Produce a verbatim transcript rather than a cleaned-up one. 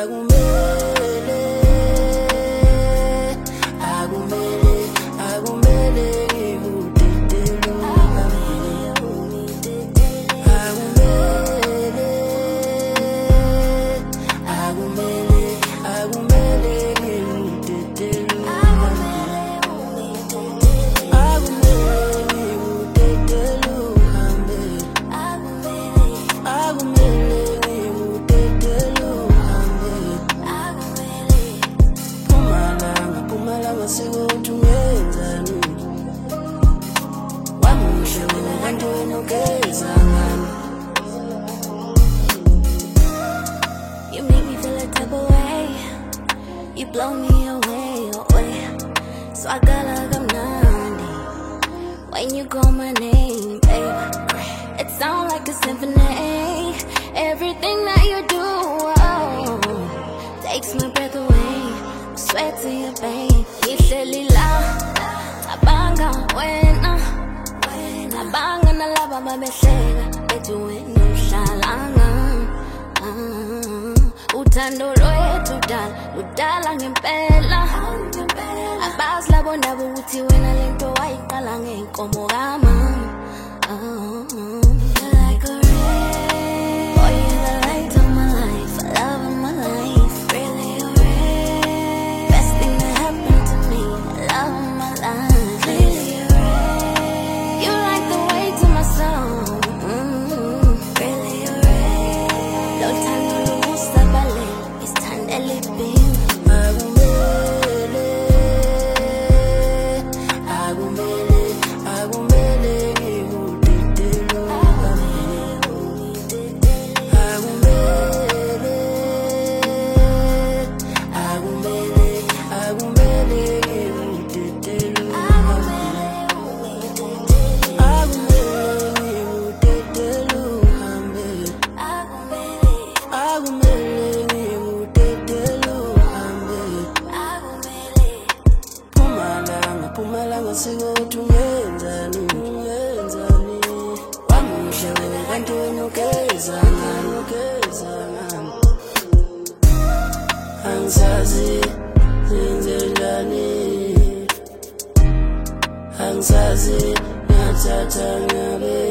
You make me feel a type of way. You blow me away, away. So I gotta go naughty when you call my name, babe. It sounds like a symphony. Everything that you do, oh, takes my breath away. I swear to you, babe. You said lila, tabanga wena, tabanga na lava mabesega, betu wena shalanga. Uthando lwethu dala ludala ngempela abazi labo ndaba ukuthi wena lento wayiqala ngenkomo kamama. You're like a ray, boy, you're the light of my life, love of my life, really a ray. Best thing that happened to me, love of my life, really a ray. You like the way to my soul, mm-hmm. Really a ray. No time to lose the ballet, it's time to live in. Pumalanga siko tungenzani, tungenzani. Wamusha wewe kanti wenukeza ngani, nukeza ngani. Angisazi zenzelani, angisazi nyathatha ngabe.